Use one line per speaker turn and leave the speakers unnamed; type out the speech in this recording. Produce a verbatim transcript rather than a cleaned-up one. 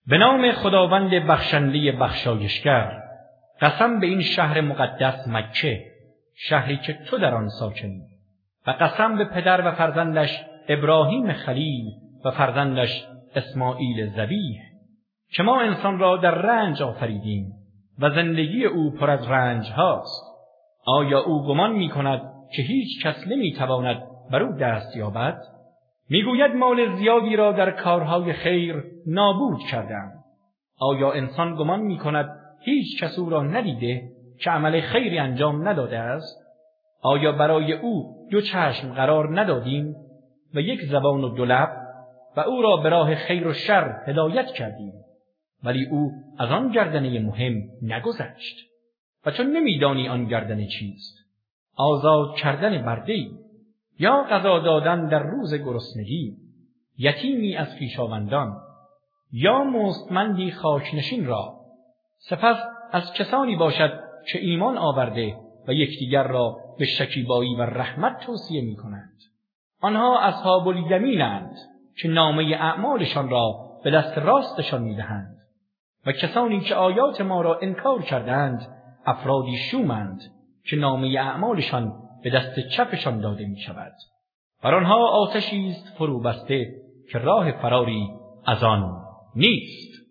به نام خداوند بخشنده بخشایشگر. قسم به این شهر مقدس مکه، شهری که تو در آن ساکنی، و قسم به پدر و فرزندش ابراهیم خلیل و فرزندش اسماعیل ذبیح که ما انسان را در رنج آفریدیم و زندگی او پر از رنج هاست. آیا او گمان می کند که هیچ کس نمی تواند بر او دست یابد؟ میگوید مال زیادی را در کارهای خیر نابود کردم. آیا انسان گمان می کند هیچ کس او را ندیده که عمل خیری انجام نداده است؟ آیا برای او دو چشم قرار ندادیم و یک زبان و دو لب و او را به راه خیر و شر هدایت کردیم، ولی او از آن گردنه مهم نگذشت. و تو نمیدانی آن گردنه چیست؟ آزاد کردن برده‌ای، یا غذا دادن در روز گرسنگی، یتیمی از خویشاوندان، یا مستمندی خاکنشین را. سپس از کسانی باشد که ایمان آورده و یکدیگر را به شکیبایی و رحمت توصیه می کنند. آنها اصحاب الیمینند که نامه اعمالشان را به دست راستشان می دهند. و کسانی که آیات ما را انکار کردند افرادی شومند که نامه اعمالشان به دست چپشان داده می شود. بر آنها آتشی است فرو بسته که راه فراری از آن نیست.